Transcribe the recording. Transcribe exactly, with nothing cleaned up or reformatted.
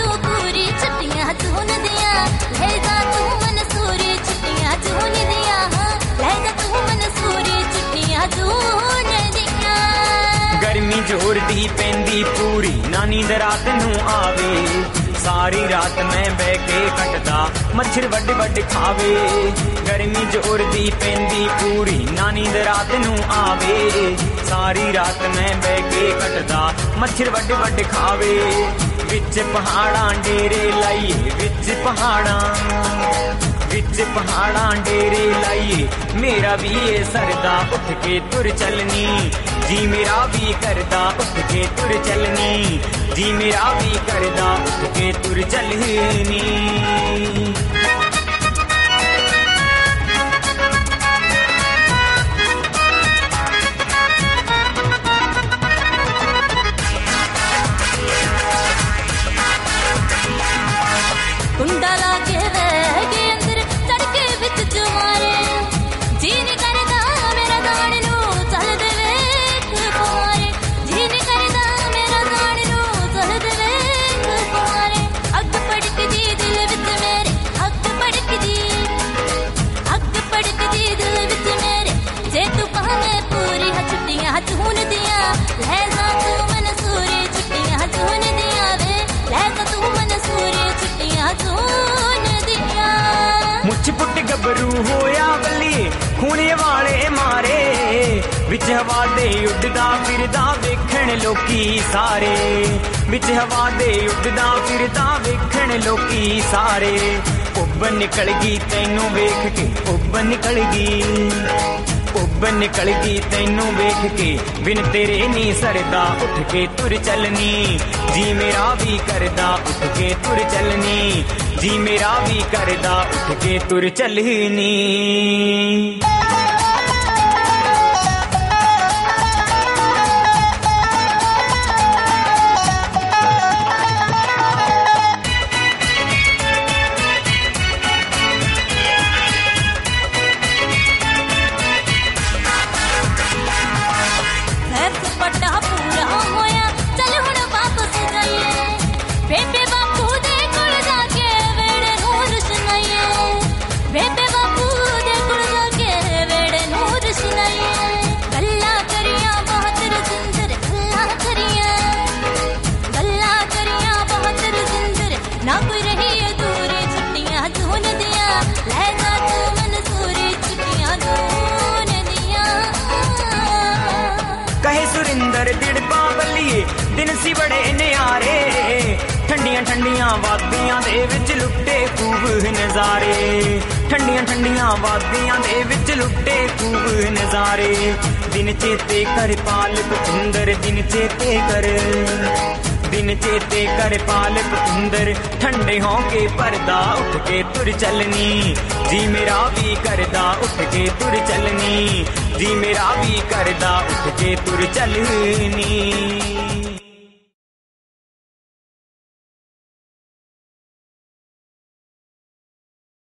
तू पूरी छुट्टियां जून दिया ले जा तू मनसूरी छुट्टियां जून दिया ले जा तू मनसूरी छुट्टियां जून दिया गर्मी जोर दी पैंदी पूरी ना नींद रात नू आवे सारी रात मैं बह के कटदा मच्छर वड वड खावे गर्मी जोर दी पैंदी पूरी ना नींद रात नू आवे सारी रात मैं बह के कटदा मच्छर वड वड खावे विच पहाड़ां डेरे लाइए विच पहाड़ां विच पहाड़ां डेरे लाइए मेरा भी ये सरदा उठ के तुर चलनी जी मेरा भी करदा उठ के तुर चलनी जी मेरा भी करदा उठ के तुर चलनी कुंडा लाके रह गए अंदर तड़के विच जुमारे जी नहीं करदा मेरा गाण नू चल दे वेख कुमारे जी नहीं करदा मेरा गाण नू चल दे वेख कुमारे अग पड़कदी दिल विच मेरे अग पड़कदी अग पड़कदी दिल विच मेरे जे तू कहे पूरी छुट्टियां जून दिया ले जा तू मनसूरी छुट्टियां जून दिया वे ले जा तू मनसूरी छुट्टियां जून दिया मुछ पुट गबरू होया बल्ली खूने वाले मारे विच हवा दे उड़दा फिरदा वेखण लोकी सारे विच हवा दे उड़दा फिरदा वेखण लोकी सारे उब निकल गई तैनू वेख के उब निकल गई उब निकल गई तैनू वेख के बिन तेरे नी सरदा उठ के तुर चलनी जी मेरा भी करदा उठ के तुर चलनी जी मेरा भी करदा उठ के तुर चलनी पट्टा पूरा होया चल हुण वापस जाइए बेबे बापू दे कोल जाके वेड़े नूर सुनाइए बेबे बापू दे कोल जाके वेड़े नूर सुनाइए गल्ला करिया बहुत रजिंदर गल्ला करिया गल्ला करिया बहुत रजिंदर ना कोई रही अधूरी छुट्टियां जून दिया ले जा तू मनसूरी छुट्टियां जून दिया कहे सुरिंदर दिड़पा बल्लीए दिन सी बड़े न्यारे ठंडियां ठंडियां वादियां दे विच लुट्टे खूब नजारे ठंडियां ठंडियां वादियां दे विच लुट्टे खूब नजारे दिन चेते कर पाल पुंदर दिन चेते कर दिन चेते कर पाल पुंदर ठंडे हो के परदा उठ के तुर चलनी जी मेरा भी करदा उठ के तुर चलनी जी मेरा भी करदा उठ के तुर चलनी।